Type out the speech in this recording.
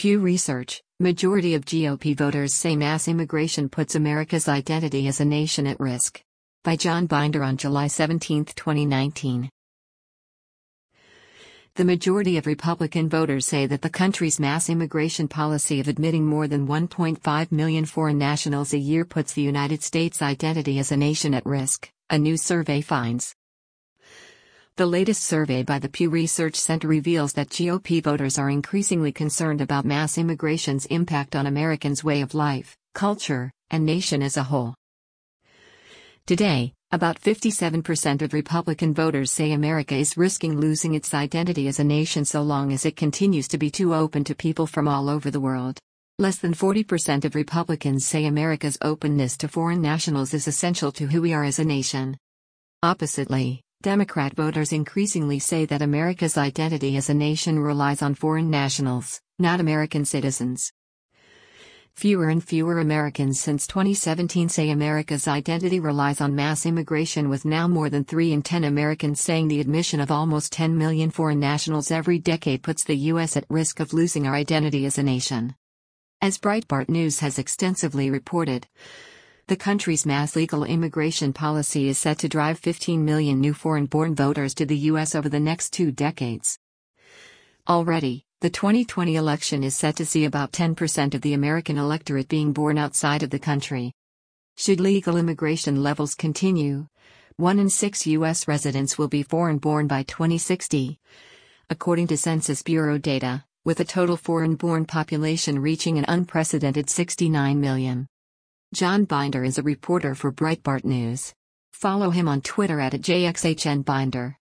Pew Research, majority of GOP voters say mass immigration puts America's identity as a nation at risk. By John Binder on July 17, 2019. The majority of Republican voters say that the country's mass immigration policy of admitting more than 1.5 million foreign nationals a year puts the United States' identity as a nation at risk, a new survey finds. The latest survey by the Pew Research Center reveals that GOP voters are increasingly concerned about mass immigration's impact on Americans' way of life, culture, and nation as a whole. Today, about 57% of Republican voters say America is risking losing its identity as a nation so long as it continues to be too open to people from all over the world. Less than 40% of Republicans say America's openness to foreign nationals is essential to who we are as a nation. Oppositely, Democrat voters increasingly say that America's identity as a nation relies on foreign nationals, not American citizens. Fewer and fewer Americans since 2017 say America's identity relies on mass immigration, with now more than 3 in 10 Americans saying the admission of almost 10 million foreign nationals every decade puts the U.S. at risk of losing our identity as a nation. As Breitbart News has extensively reported, the country's mass legal immigration policy is set to drive 15 million new foreign-born voters to the U.S. over the next 2 decades. Already, the 2020 election is set to see about 10% of the American electorate being born outside of the country. Should legal immigration levels continue, 1 in 6 U.S. residents will be foreign-born by 2060, according to Census Bureau data, with a total foreign-born population reaching an unprecedented 69 million. John Binder is a reporter for Breitbart News. Follow him on Twitter @JXHNBinder.